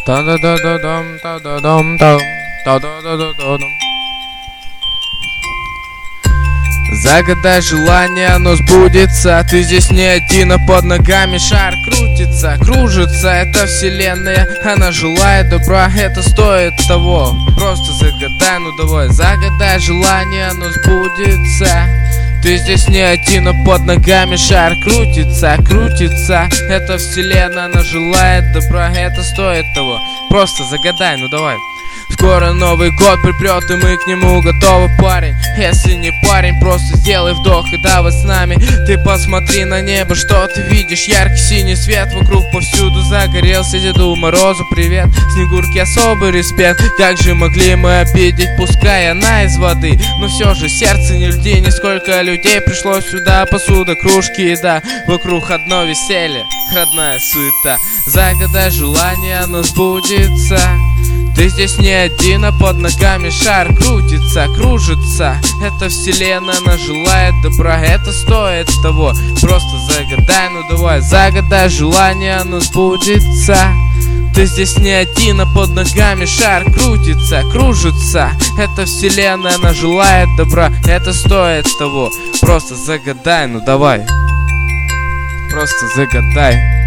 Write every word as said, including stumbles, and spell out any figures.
Та-да-да-да-дам, та-да-дам-дам, та-да-да-да-да-дам. Загадай желание, оно сбудется. Ты здесь не один, а под ногами шар крутится, кружится. Эта вселенная, она желает добра, это стоит того. Просто загадай, ну давай. Загадай желание, оно сбудется. Ты здесь не один, а под ногами шар крутится, крутится. Эта вселенная, она желает добра, это стоит того. Просто загадай, ну давай. Скоро Новый год припрет, и мы к нему готовы, парень. Если не парень, просто сделай вдох и давай с нами. Ты посмотри на небо, что ты видишь? Яркий синий свет вокруг повсюду загорелся. Деду Морозу привет, Снегурке особый респект. Как же могли мы обидеть, пускай она из воды, но все же сердце не льди. Нисколько людей пришло сюда, посуда, кружки, еда. Вокруг одно веселье, родная суета. Загадай желание, оно сбудется. Ты здесь не один, а под ногами шар крутится, кружится. Эта вселенная, она желает добра, это стоит того. Просто загадай, ну давай. Загадай желание, оно сбудется. Ты здесь не один, а под ногами шар крутится, кружится. Эта вселенная, она желает добра, это стоит того. Просто загадай, ну давай. Просто загадай.